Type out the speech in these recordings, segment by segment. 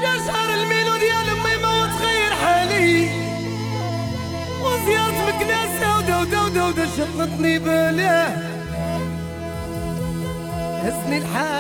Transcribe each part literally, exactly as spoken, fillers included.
جا شهر الميلو ديال امي ما وتغير حالي، وزيارة مكناسة ودا ودا ودا ودا شطتني بالاه، هزني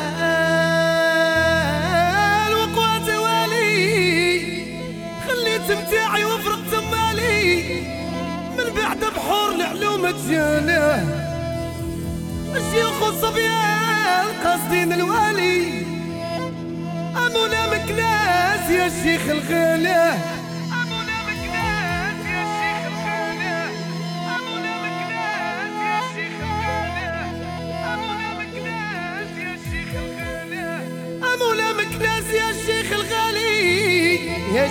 الحال وقوات والي، خليت متاعي وفرقت مالي، من بعد بحور العلوم تجاناه، الشيوخ والصبيان قاصدين الوالي، أمونا مكناس يا الشيخ الغالي، أمونا مكناس يا الشيخ الغالي، أمونا مكناس يا الشيخ الغالي، أمونا مكناس يا الشيخ الغالي، أمونا مكناس يا الشيخ الغالي، يا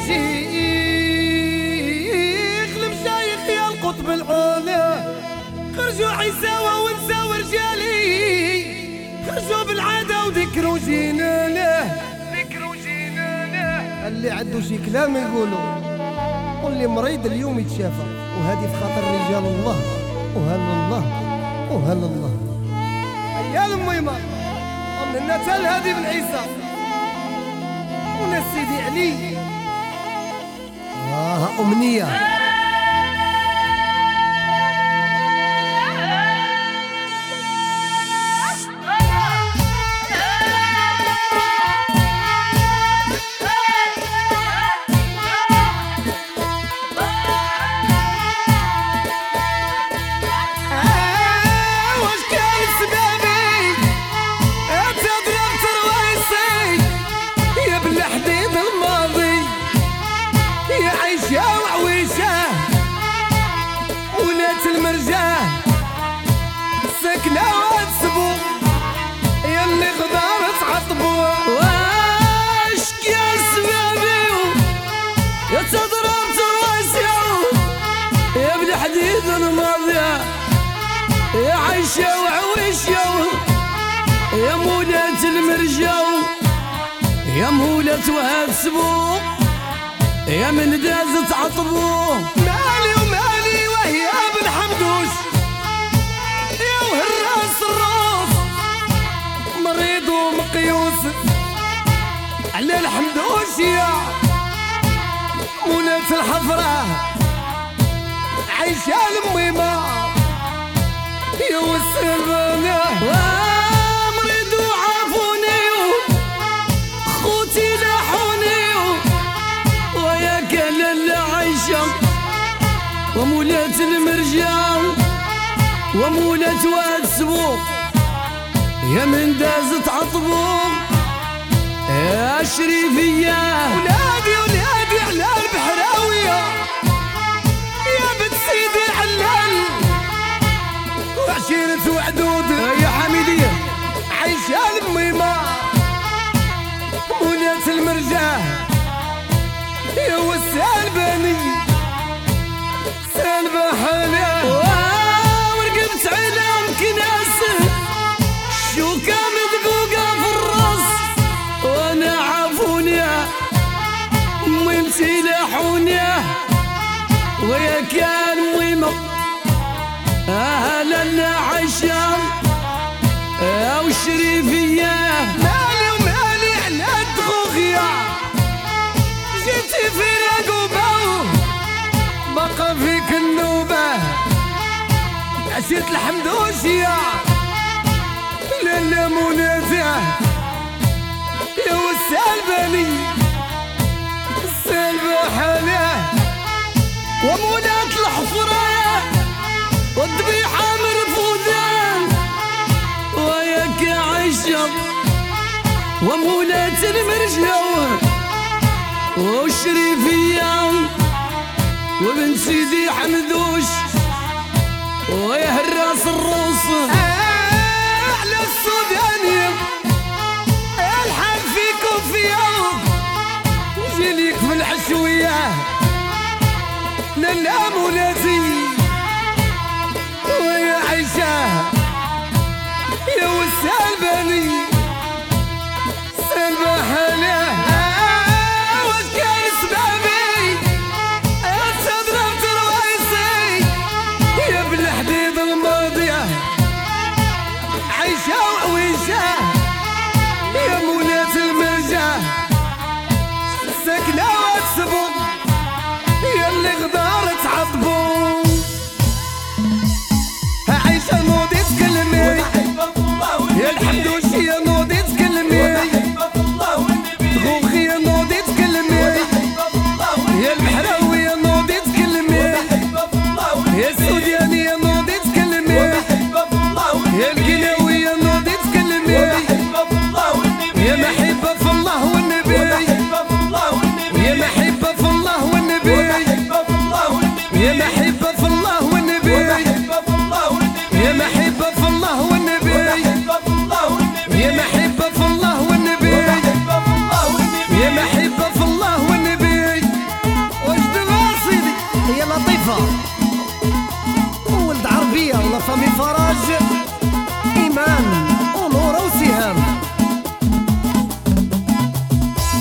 شيخ المشايخ يا القطب العلا، خرجوا عيساوة ونساو رجالي، خرجوا بالعادة وذكروا جينانه، ذكروا جينانه، اللي عنده شي كلام يقولوا، واللي مريض اليوم يتشافى، وهذه في خاطر رجال الله، وهل الله وهل الله. يا الميمة ومن الناس هادي بن عيسى وناس سيدي علي، آه أمنية المرجاه سكنة واتسبو ياللي غدار تعطبو، واش يا سبابي يا تضرب ترواسيو يا بن حديد الماضية يا عيشة وعويشة يا مولات المرجاو يا مولات واتسبو يا من داز تعطبو، مالي ومالي وهي ابن حمدوش يا وهراس الراس مريض ومقيوس على الحمدوش يا مولات الحفرة عايشة الميمة يا والسلبانة، مريض وعافوني خوتي لاحوني ويا كان عايشة ومولات المرجان ومولات واتسبو يا من دازت عطبو يا شريفية ولادي ولادي على البحراوية يا بنت سيدي علال وعشيرة وعدود يا حميدية عايشة الميمة مولات المرجان يا والسالباني سالبة حالة ورقبت على مكناس شوكة مدقوقة في الراس وانا عافوني امي مسيلحوني ويا كان ميمة اهلا عشام او الشريفية مالي ومالي على الدغوغية جيتي في رقوبة بقى فيك النوبة عشيرة الحمدوشية لالا منازع يا والسالباني السالبة حالة ومولات الحفرة والذبيحة مرفوضة وياك عايشة ومولات المرجاوة والشريفية وبن سيدي حمدوش ويا هراس الروس على السودانية الحال فيكم في يوم جيليك في العشوية لالا مولاتي ويا عيشة يا والسالباني سالبة حالة محبة في الله والنبي يا محبة في الله والنبي يا محبة في الله والنبي يا محبة في الله والنبي يا محبة في الله والنبي يا محبة في الله والنبي. واجدب يا سيدي هي لطيفة ولد عربية ولا فامي فرج